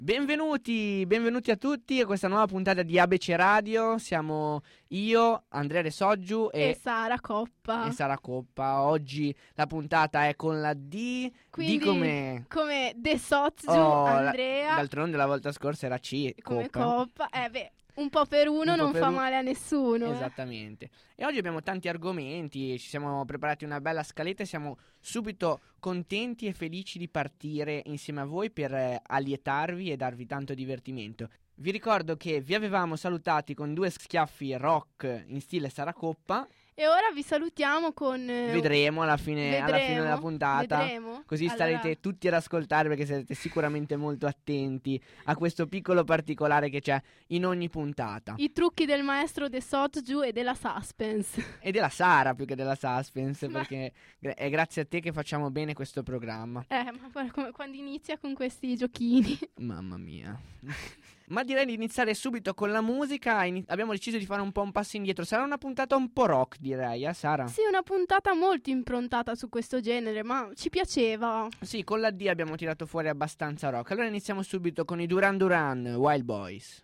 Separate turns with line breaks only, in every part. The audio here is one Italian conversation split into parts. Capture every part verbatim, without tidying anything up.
Benvenuti, benvenuti a tutti a questa nuova puntata di A B C Radio. Siamo io, Andrea De Soggiu e,
e Sara Coppa.
E Sara Coppa. Oggi la puntata è con la D.
Quindi,
D come
come De Soggiu,
oh,
Andrea.
La, d'altronde la volta scorsa era C.
Come
Coppa.
Coppa. Eh beh, un po' per uno
un
non
per
fa
un...
male a nessuno.
Esattamente. Eh. E oggi abbiamo tanti argomenti, ci siamo preparati una bella scaletta e siamo subito contenti e felici di partire insieme a voi per eh, allietarvi e darvi tanto divertimento. Vi ricordo che vi avevamo salutati con due schiaffi rock in stile Sara Coppa.
E ora vi salutiamo con... Eh,
vedremo alla fine,
vedremo,
alla fine della puntata.
Vedremo.
Così
allora...
starete tutti ad ascoltare, perché sarete sicuramente molto attenti a questo piccolo particolare che c'è in ogni puntata.
I trucchi del maestro De Soggiu e della suspense.
E della Sara più che della suspense,
ma...
perché è grazie a te che facciamo bene questo programma.
Eh, ma come quando inizia con questi giochini.
Mamma mia. Ma direi di iniziare subito con la musica. In- abbiamo deciso di fare un po' un passo indietro. Sarà una puntata un po' rock, direi, eh Sara?
Sì, una puntata molto improntata su questo genere, ma ci piaceva.
Sì, con la D abbiamo tirato fuori abbastanza rock. Allora iniziamo subito con i Duran Duran, Wild Boys.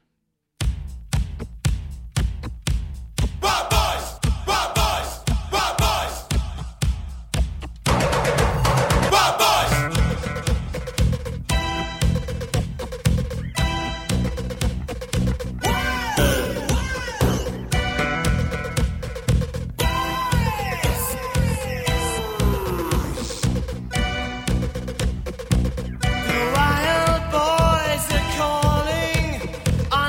Wild Boys! Wild Boys! Wild Boys! Wild Boys!
The wild boys are calling.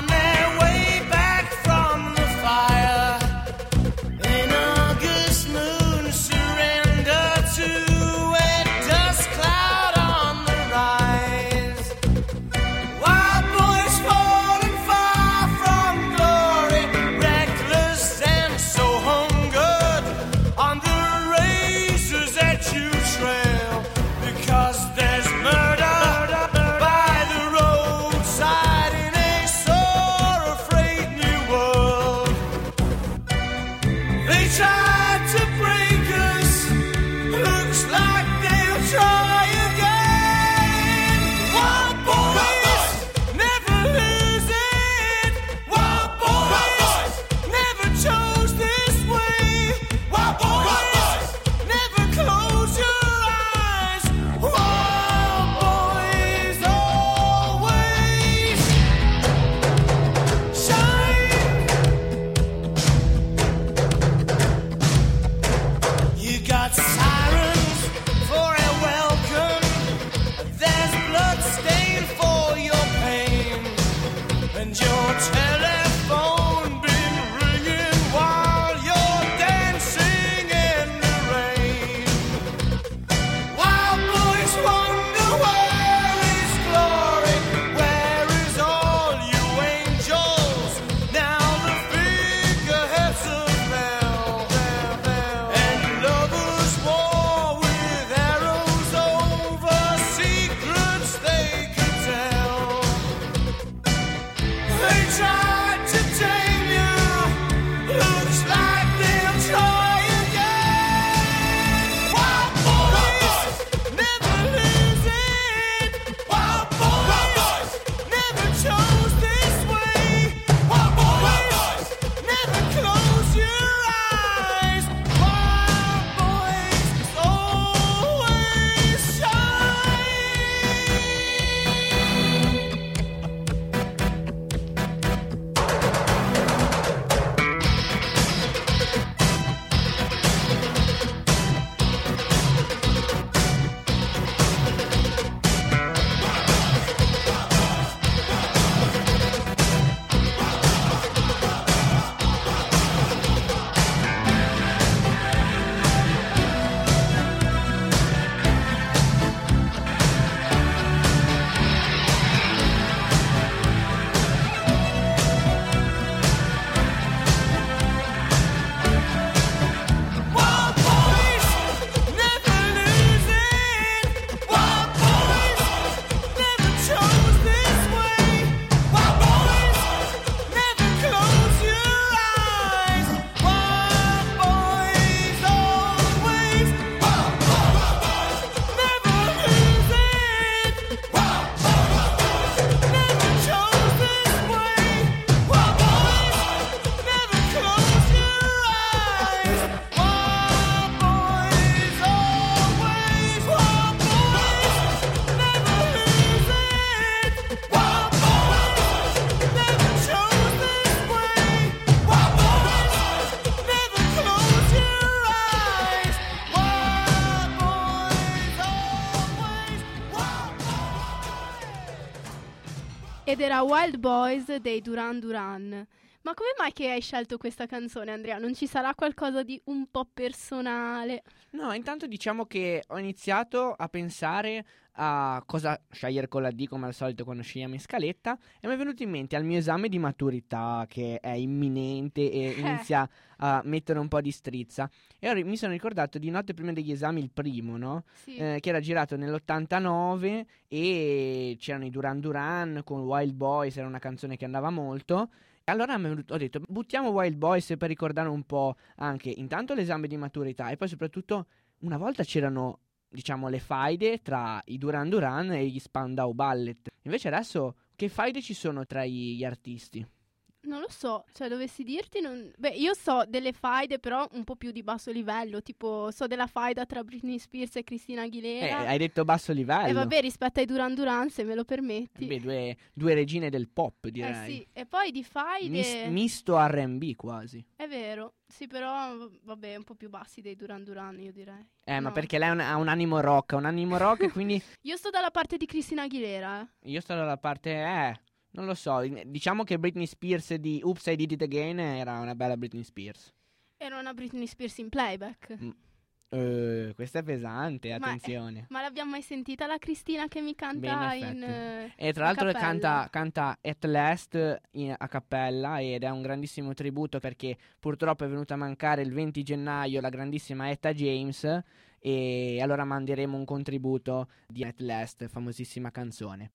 Ed era Wild Boys dei Duran Duran. Ma come mai che hai scelto questa canzone, Andrea? Non ci sarà qualcosa di un po' personale?
No, intanto diciamo che ho iniziato a pensare a cosa scegliere con la D, come al solito quando scegliamo in scaletta, e mi è venuto in mente al mio esame di maturità che è imminente e inizia a mettere un po' di strizza. E ora mi sono ricordato di notte prima degli esami, il primo, no?
Sì.
Eh, che era girato nell'ottantanove e c'erano i Duran Duran con Wild Boys, era una canzone che andava molto. Allora mi è venuto- ho detto, buttiamo Wild Boys per ricordare un po' anche intanto l'esame di maturità e poi soprattutto una volta c'erano, diciamo, le faide tra i Duran Duran e gli Spandau Ballet. Invece adesso che faide ci sono tra i- gli artisti?
Non lo so, cioè dovessi dirti, non... beh, io so delle faide però un po' più di basso livello, tipo so della faida tra Britney Spears e Christina
Eh,
Aguilera.
hai detto basso livello.
E vabbè, rispetto ai Duran Duran, se me lo permetti.
Beh, due, due regine del pop,
Eh
direi.
sì, e poi di faide...
Mis- misto R and B quasi.
È vero, sì, però v- vabbè, un po' più bassi dei Duran Duran, io direi.
Eh, ma
No.
perché lei ha un, ha un animo rock, ha un animo rock e quindi
Io sto dalla parte di Christina Aguilera, eh.
io sto dalla parte, eh, non lo so, in- diciamo che Britney Spears di Oops, I Did It Again era una bella Britney Spears.
Era una Britney Spears in playback.
Mm. Eh, questa è pesante,
Ma-
attenzione.
Ma l'abbiamo mai sentita la Cristina che mi canta
Beh, in
in...
effetti.
eh,
E tra
a
l'altro
cappella?
canta, canta At Last in- a cappella ed è un grandissimo tributo perché purtroppo è venuta a mancare il venti gennaio la grandissima Etta James e allora manderemo un contributo di At Last, famosissima canzone.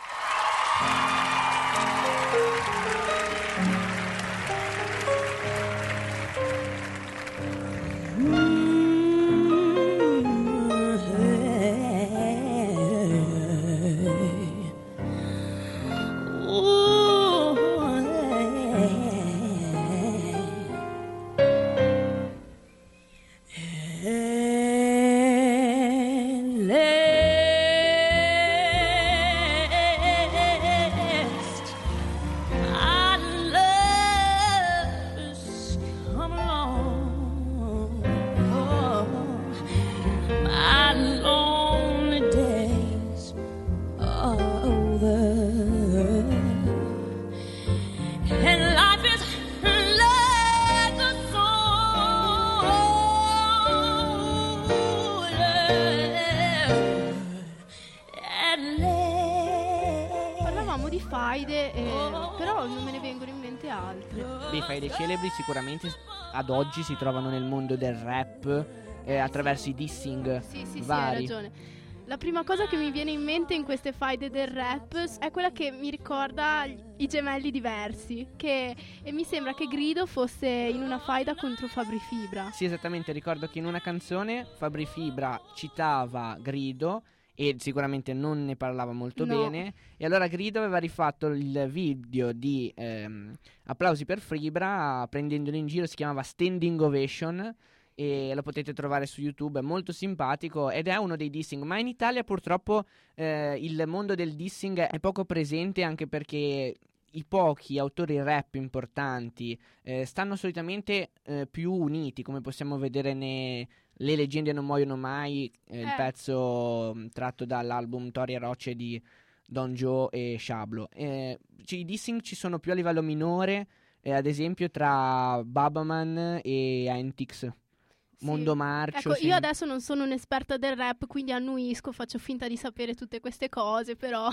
Parlavamo di faide, eh, però non me ne vengono in mente altre.
Beh, fai dei celebri sicuramente s- ad oggi si trovano nel mondo del rap eh, attraverso i dissing
Sì, sì, sì, hai
vari.
ragione. La prima cosa che mi viene in mente in queste faide del rap è quella che mi ricorda gli- i gemelli diversi. Che, e mi sembra che Grido fosse in una faida contro Fabri Fibra.
Sì, esattamente, ricordo che in una canzone Fabri Fibra citava Grido e sicuramente non ne parlava molto
No.
bene e allora Grido aveva rifatto il video di ehm, Applausi per Fibra prendendolo in giro, si chiamava Standing Ovation e lo potete trovare su YouTube, è molto simpatico ed è uno dei dissing, ma in Italia purtroppo eh, il mondo del dissing è poco presente anche perché i pochi autori rap importanti eh, stanno solitamente eh, più uniti, come possiamo vedere ne Le leggende non muoiono mai, eh, il
Eh.
pezzo mh, tratto dall'album Torie Rocce di Don Joe e Sciablo. Eh, ci- I dissing ci sono più a livello minore, eh, ad esempio tra Babaman e Antix.
Sì.
Mondo Marcio.
Ecco,
sì.
io adesso non sono un'esperta del rap, quindi annuisco, faccio finta di sapere tutte queste cose, però...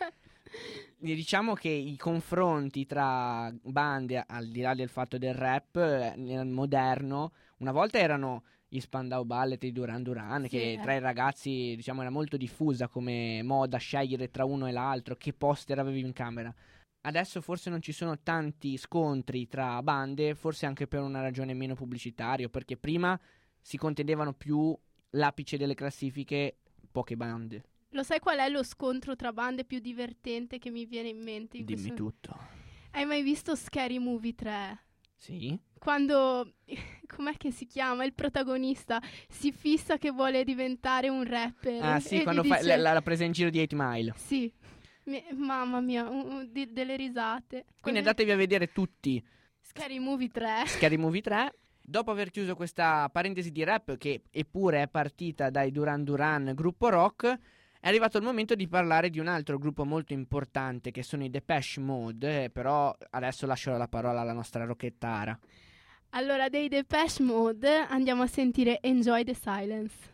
Diciamo che i confronti tra bande, al di là del fatto del rap, eh, nel moderno, una volta erano gli Spandau Ballet e i Duran Duran,
Sì,
che
eh.
tra i ragazzi, diciamo, era molto diffusa come moda scegliere tra uno e l'altro, che poster avevi in camera. Adesso forse non ci sono tanti scontri tra bande, forse anche per una ragione meno pubblicitaria, perché prima si contendevano più l'apice delle classifiche, poche bande.
Lo sai qual è lo scontro tra bande più divertente che mi viene in mente? in
Dimmi
questo-
tutto.
Hai mai visto Scary Movie tre?
Sì?
Quando, com'è che si chiama? Il protagonista si fissa che vuole diventare un rapper.
Ah
e
sì,
gli
quando fa
dice-
la, la presa in giro di eight Mile.
Sì, Mi- mamma mia, un- un- di- delle risate.
Quindi
Quando-
andatevi a vedere tutti
Scary Movie tre.
Scary Movie tre. Dopo aver chiuso questa parentesi di rap, che eppure è partita dai Duran Duran, gruppo rock, È arrivato il momento di parlare di un altro gruppo molto importante che sono i Depeche Mode, eh, però adesso lascio la parola alla nostra rocchettara.
Allora, dei Depeche Mode andiamo a sentire Enjoy the Silence.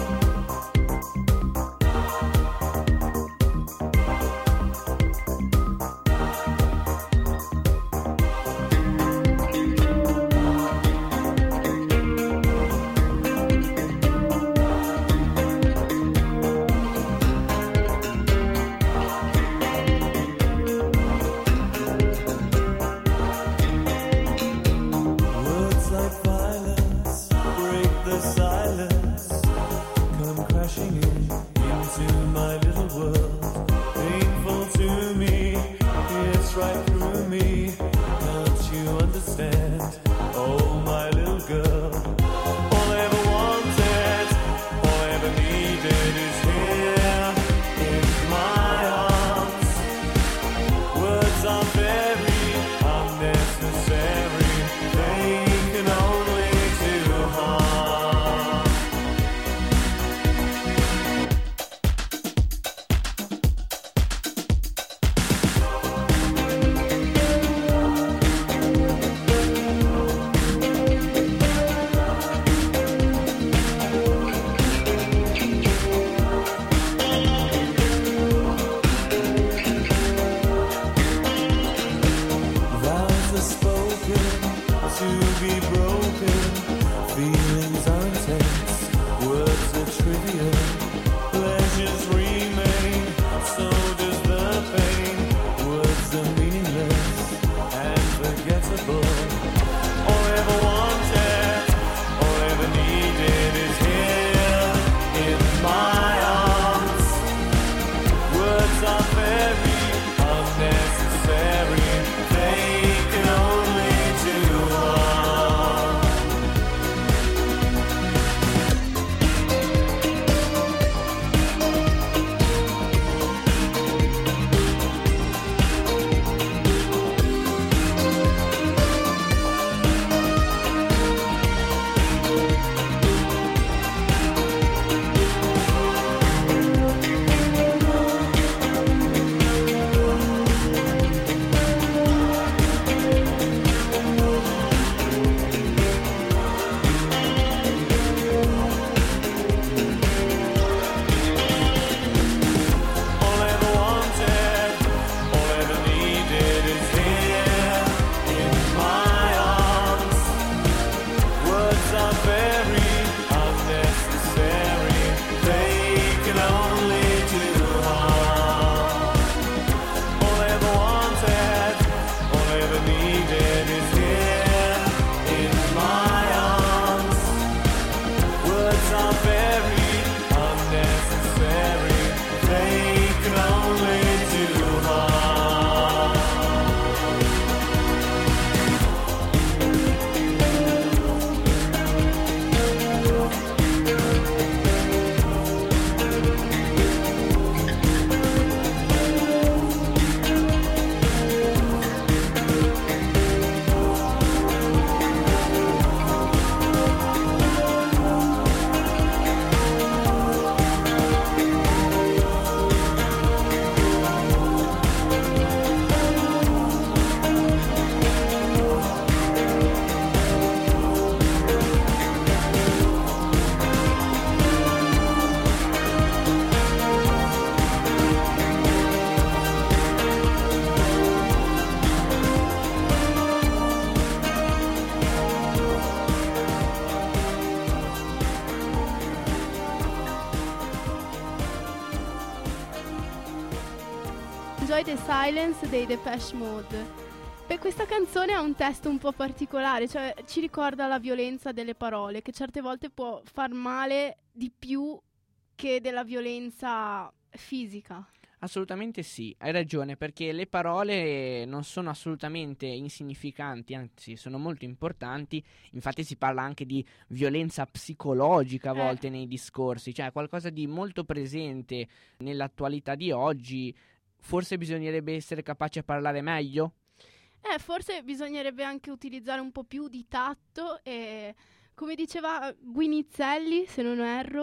Enjoy the Silence dei Depeche Mode. Per questa canzone ha un testo un po' particolare, cioè ci ricorda la violenza delle parole, che certe volte può far male di più che della violenza fisica.
Assolutamente sì, hai ragione, perché le parole non sono assolutamente insignificanti, anzi sono molto importanti. Infatti si parla anche di violenza psicologica a volte eh. nei discorsi, cioè qualcosa di molto presente nell'attualità di oggi. Forse bisognerebbe essere capaci a parlare meglio?
Eh, forse bisognerebbe anche utilizzare un po' più di tatto e, come diceva Guinizelli, se non erro,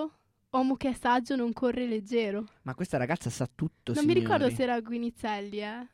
uomo che è saggio non corre leggero.
Ma questa ragazza sa tutto,
Non mi
signori.
ricordo se era Guinizelli, eh.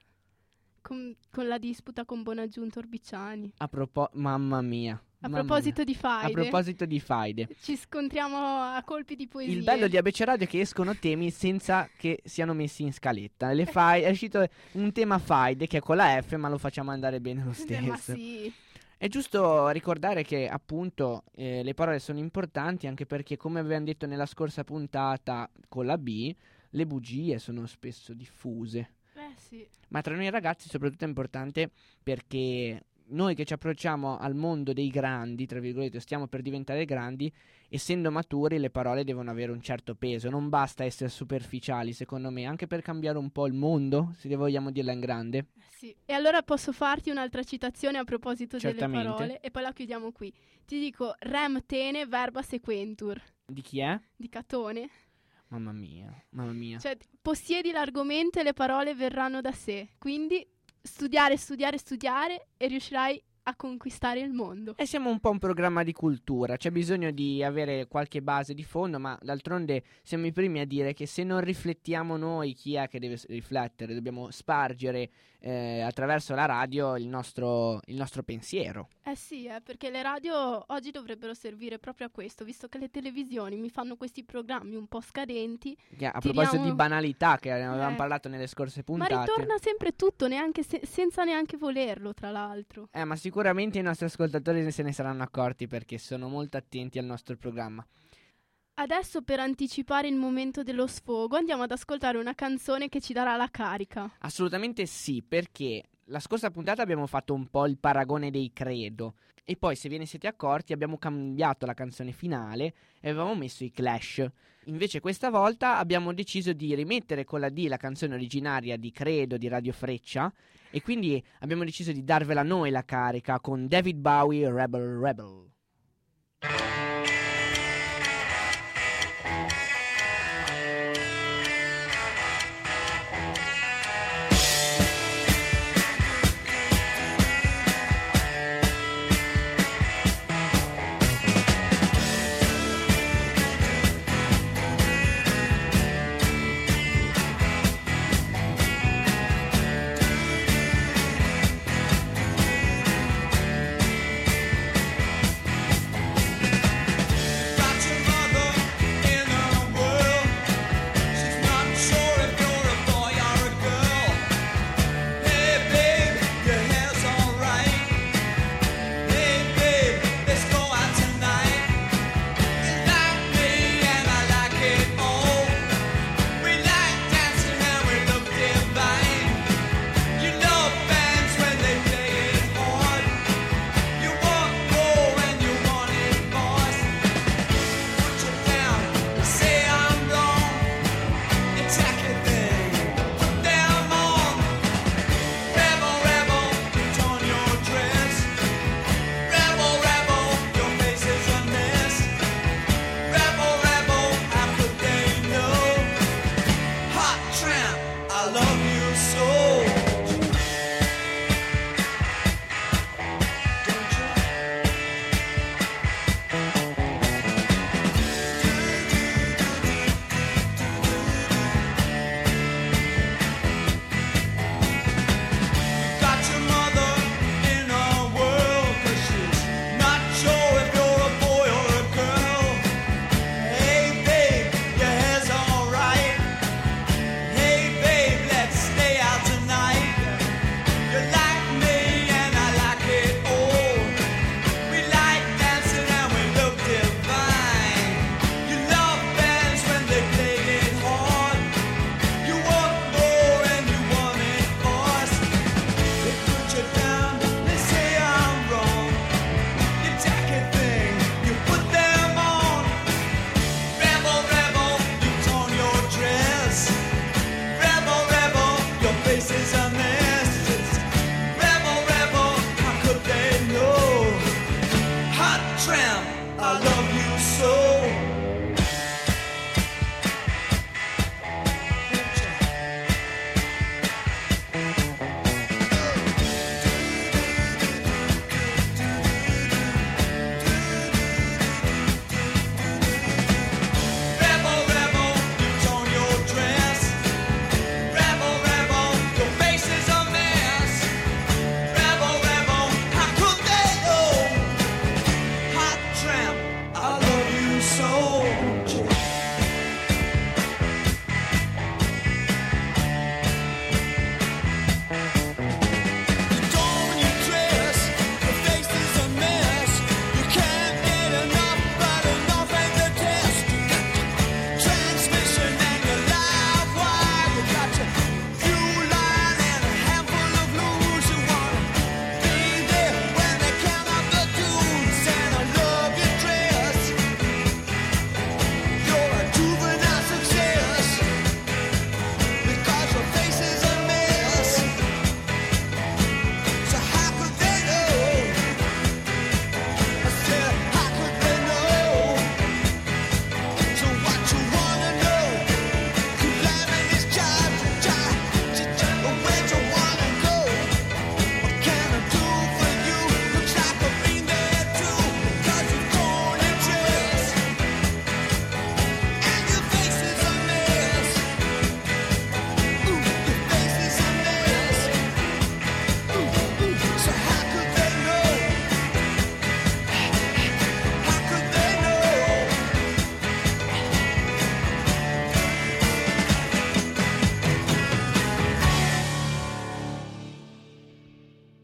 Con, con la disputa con Bonaggiunto Orbiciani.
A proposito, mamma mia.
A
mamma
proposito
mia.
di faide.
A proposito di faide.
Ci scontriamo a colpi di poesie.
Il bello di A B C Radio è che escono temi senza che siano messi in scaletta. Le fai- è uscito un tema faide che è con la F, ma lo facciamo andare bene lo
Eh,
stesso.
ma sì.
È giusto ricordare che appunto eh, le parole sono importanti, anche perché, come avevamo detto nella scorsa puntata con la B, le bugie sono spesso diffuse.
Eh sì.
Ma tra noi ragazzi soprattutto è importante perché noi che ci approcciamo al mondo dei grandi, tra virgolette, stiamo per diventare grandi, essendo maturi le parole devono avere un certo peso, non basta essere superficiali secondo me, anche per cambiare un po' il mondo, se vogliamo dirla in grande.
Eh sì. E allora posso farti un'altra citazione a proposito
Certamente.
delle parole e poi la chiudiamo qui. Ti dico rem tene verba sequentur
Di chi è?
di Catone.
Mamma mia, mamma mia.
Cioè, possiedi l'argomento e le parole verranno da sé. Quindi studiare, studiare, studiare e riuscirai a conquistare il mondo.
E siamo un po' un programma di cultura, c'è bisogno di avere qualche base di fondo, ma d'altronde siamo i primi a dire che se non riflettiamo noi, chi è che deve s- riflettere? Dobbiamo spargere eh, attraverso la radio il nostro, il nostro pensiero.
Eh sì, eh, perché le radio oggi dovrebbero servire proprio a questo, visto che le televisioni mi fanno questi programmi un po' scadenti.
Che a
Tiriamo-
proposito di banalità che avevamo
Eh.
parlato nelle scorse
Ma
puntate.
ritorna sempre tutto, neanche se- senza neanche volerlo, tra l'altro.
Eh, ma sicuramente i nostri ascoltatori se ne saranno accorti perché sono molto attenti al nostro programma.
Adesso, per anticipare il momento dello sfogo, andiamo ad ascoltare una canzone che ci darà la carica.
Assolutamente sì, perché la scorsa puntata abbiamo fatto un po' il paragone dei credo e poi, se ve ne siete accorti, abbiamo cambiato la canzone finale e avevamo messo i Clash. Invece questa volta abbiamo deciso di rimettere con la D la canzone originaria di Credo di Radio Freccia e quindi abbiamo deciso di darvela noi la carica con David Bowie Rebel Rebel.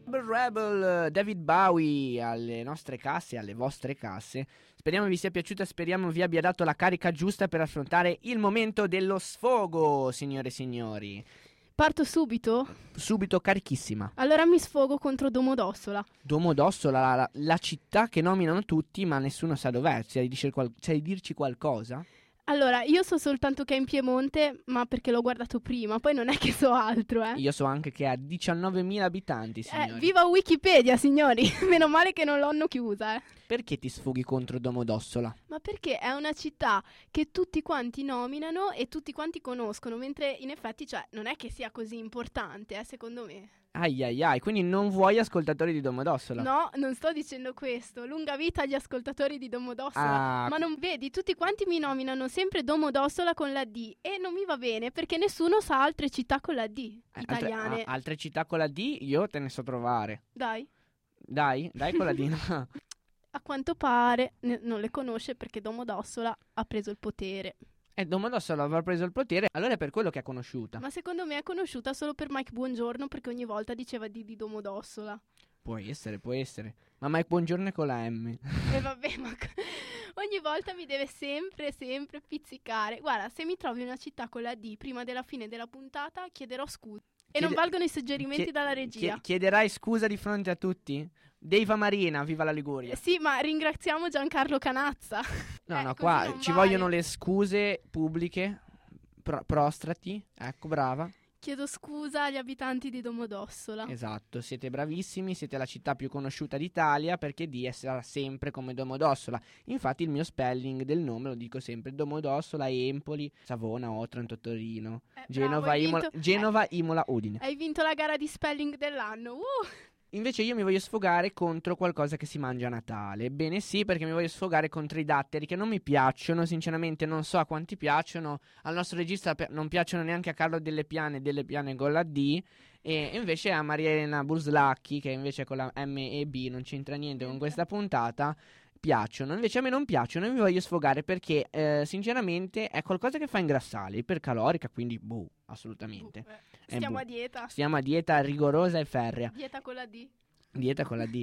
Rebel Rebel, David Bowie alle nostre casse, alle vostre casse. Speriamo vi sia piaciuta, speriamo vi abbia dato la carica giusta per affrontare il momento dello sfogo, signore e signori.
Parto subito?
Subito carichissima.
Allora mi sfogo contro Domodossola.
Domodossola, la, la, la città che nominano tutti, ma nessuno sa dov'è. Sai, dice qual- sai dirci qualcosa?
Allora, io so soltanto che è in Piemonte, ma perché l'ho guardato prima, poi non è che so altro, eh.
Io so anche che ha diciannovemila abitanti, signori.
Eh, viva Wikipedia, signori! Meno male che non l'hanno chiusa, eh.
Perché ti sfoghi contro Domodossola?
Ma perché è una città che tutti quanti nominano e tutti quanti conoscono, mentre in effetti, cioè, non è che sia così importante, eh, secondo me.
Ai ai ai, quindi non vuoi ascoltatori di Domodossola?
No, non sto dicendo questo. Lunga vita agli ascoltatori di Domodossola.
Ah.
Ma non vedi, tutti quanti mi nominano sempre Domodossola con la D e non mi va bene perché nessuno sa altre città con la D
Eh,
italiane.
Altre, a- altre città con la D io te ne so trovare.
Dai,
Dai, dai con la D. No.
a quanto pare ne- non le conosce perché Domodossola ha preso il potere.
E Domodossola avrà preso il potere, allora è per quello che è conosciuta.
Ma secondo me è conosciuta solo per Mike Buongiorno perché ogni volta diceva D di Domodossola.
Può essere, può essere. Ma Mike Buongiorno è con la M.
E vabbè, ma co- ogni volta mi deve sempre, sempre pizzicare. Guarda, se mi trovi una città con la D prima della fine della puntata, chiederò scusa. E
Chiede-
non valgono i suggerimenti
Chie-
dalla regia.
chie- chiederai scusa di fronte a tutti? Deiva Marina, viva la Liguria.
Eh, sì, ma ringraziamo Giancarlo Canazza.
No,
eh,
no,
così
qua
non
ci
vale.
vogliono le scuse pubbliche. Pro- prostrati, ecco, brava.
Chiedo scusa agli abitanti di Domodossola.
Esatto, siete bravissimi, siete la città più conosciuta d'Italia perché D sarà sempre come Domodossola. Infatti il mio spelling del nome lo dico sempre: Domodossola, Empoli, Savona, Otranto, Torino,
Eh,
Genova,
bravo, hai
Imola,
vinto-
Genova, Imola, Udine.
Hai vinto la gara di spelling dell'anno. Uh!
Invece io mi voglio sfogare contro qualcosa che si mangia a Natale. Ebbene sì, perché mi voglio sfogare contro i datteri che non mi piacciono, sinceramente non so a quanti piacciono. Al nostro regista pi- non piacciono neanche a Carlo Delle Piane, Delle Piane con la D. E invece a Maria Elena Buslacchi, che invece con la M e B non c'entra niente con questa puntata, piacciono. Invece a me non piacciono e mi voglio sfogare perché eh, sinceramente è qualcosa che fa ingrassare, ipercalorica, quindi boh, assolutamente.
Uh, eh,
È
Stiamo
bu-
a dieta.
Stiamo a dieta rigorosa e ferrea.
Dieta con la D.
Dieta con la D.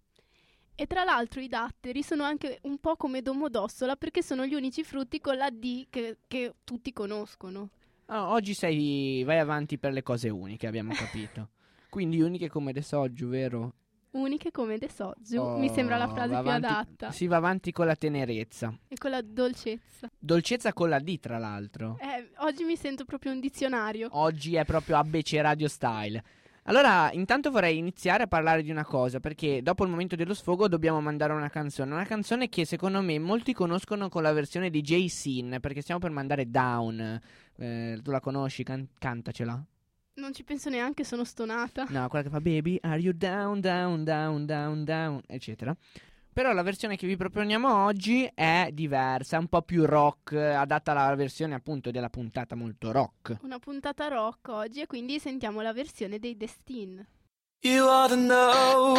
E tra l'altro i datteri sono anche un po' come Domodossola perché sono gli unici frutti con la D che, che tutti conoscono.
Ah, oggi sei vai avanti per le cose uniche, abbiamo capito. Quindi uniche come de soggio, vero?
Uniche come de soggio.
Oh,
Mi sembra la frase
va
più
avanti-
adatta.
Si va avanti con la tenerezza.
E con la dolcezza.
Dolcezza con la D, tra l'altro.
Eh, oggi mi sento proprio un dizionario.
Oggi è proprio A B C Radio Style. Allora, intanto vorrei iniziare a parlare di una cosa, perché dopo il momento dello sfogo dobbiamo mandare una canzone. Una canzone che secondo me molti conoscono con la versione di Jay-Sin, perché stiamo per mandare Down. Eh, tu la conosci? Can- cantacela.
Non ci penso neanche, sono stonata.
No, quella che fa Baby, are you down, down, down, down, down, eccetera. Però la versione che vi proponiamo oggi è diversa, è un po' più rock, adatta alla versione appunto della puntata molto rock.
Una puntata rock oggi e quindi sentiamo la versione dei Destin.
You ought to know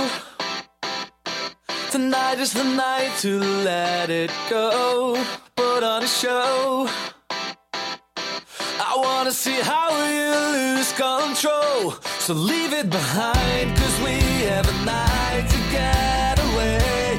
tonight is the night to let it go. Put on a show. I wanna see how you lose control. So leave it behind, cause we have a night to get away.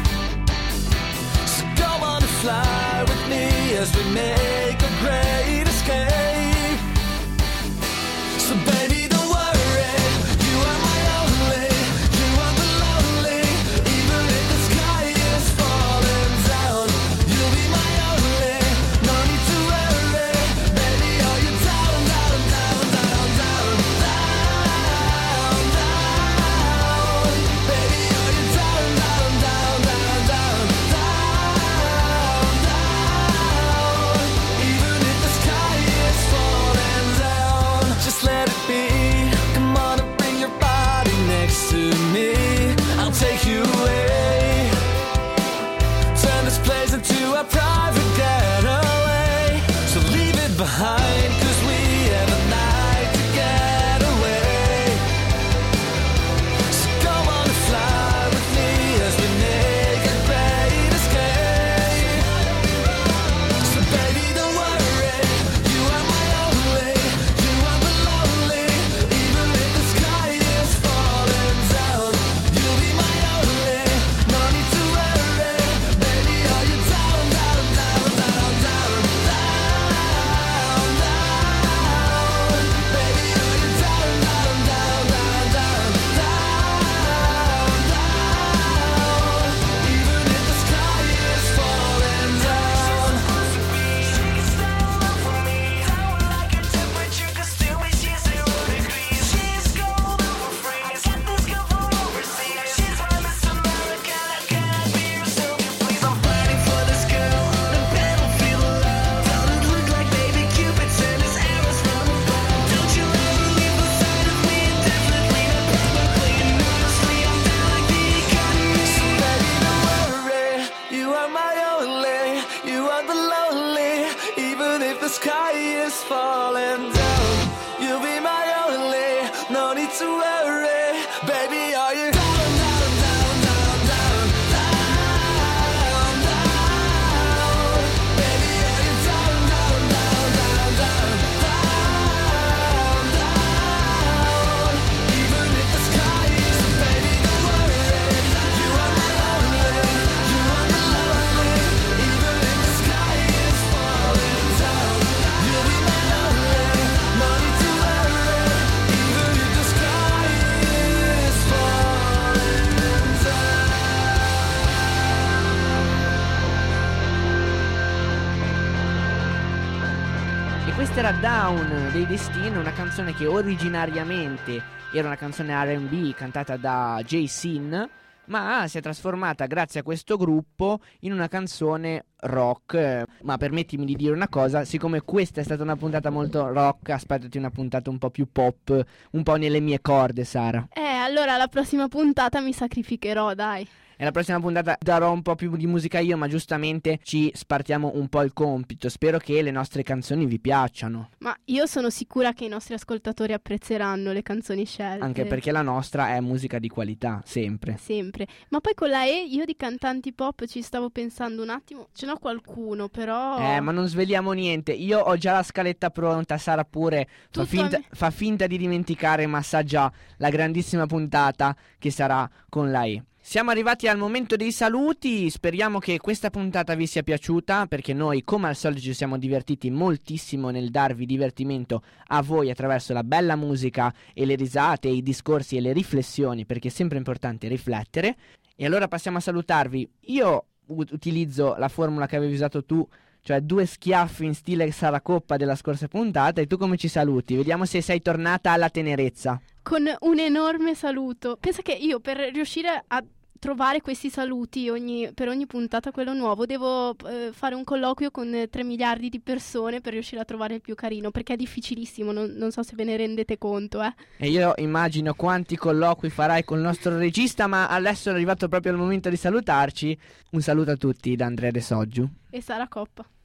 So come on and fly with me as we make a great escape. So baby, don't worry, you are my only, you are the lonely. Even if the sky is falling down, you'll be my only, no need to worry. Baby, are you down, down, down, down, down, down, down? Baby, are you down, down, down, down, down, down, down? Even if the sky is Baby, are you down, down, down, down, down, down, down? Baby, are you down, down, down, down, down, down, down? Even if the sky is, baby, don't worry. You are my lonely, you are my lonely. Even if the sky is falling down, you'll be my lonely. No need to worry. Even if the sky is falling down.
E questa era Down dei Destino, una canzone che originariamente era una canzone R and B cantata da Jay Sin, ma si è trasformata grazie a questo gruppo in una canzone rock. Ma permettimi di dire una cosa, siccome questa è stata una puntata molto rock, aspettati una puntata un po' più pop, un po' nelle mie corde, Sara.
Eh, allora la prossima puntata mi sacrificherò, dai.
E la prossima puntata darò un po' più di musica io, ma giustamente ci spartiamo un po' il compito. Spero che le nostre canzoni vi piacciono,
Ma io sono sicura che i nostri ascoltatori apprezzeranno le canzoni scelte.
anche perché la nostra è musica di qualità, sempre.
Sempre. Ma poi con la E io di cantanti pop ci stavo pensando un attimo. Ce n'ho qualcuno, però...
Eh, ma non sveliamo niente. Io ho già la scaletta pronta, Sara pure fa
Tutto
finta,
a me.
fa finta di dimenticare, ma sa già la grandissima puntata che sarà con la E. Siamo arrivati al momento dei saluti, speriamo che questa puntata vi sia piaciuta, perché noi come al solito ci siamo divertiti moltissimo nel darvi divertimento a voi attraverso la bella musica e le risate, i discorsi e le riflessioni, perché è sempre importante riflettere. E allora passiamo a salutarvi. Io u- utilizzo la formula che avevi usato tu, cioè due schiaffi in stile Saracoppa della scorsa puntata. E tu come ci saluti? Vediamo se sei tornata alla tenerezza.
Con un enorme saluto. Pensa che io per riuscire a trovare questi saluti ogni, per ogni puntata, quello nuovo, devo eh, fare un colloquio con eh, tre miliardi di persone per riuscire a trovare il più carino, perché è difficilissimo, non, non so se ve ne rendete conto, eh.
E io immagino quanti colloqui farai col nostro regista, ma adesso è arrivato proprio il momento di salutarci. Un saluto a tutti da Andrea De Soggiu.
E sarà coppa.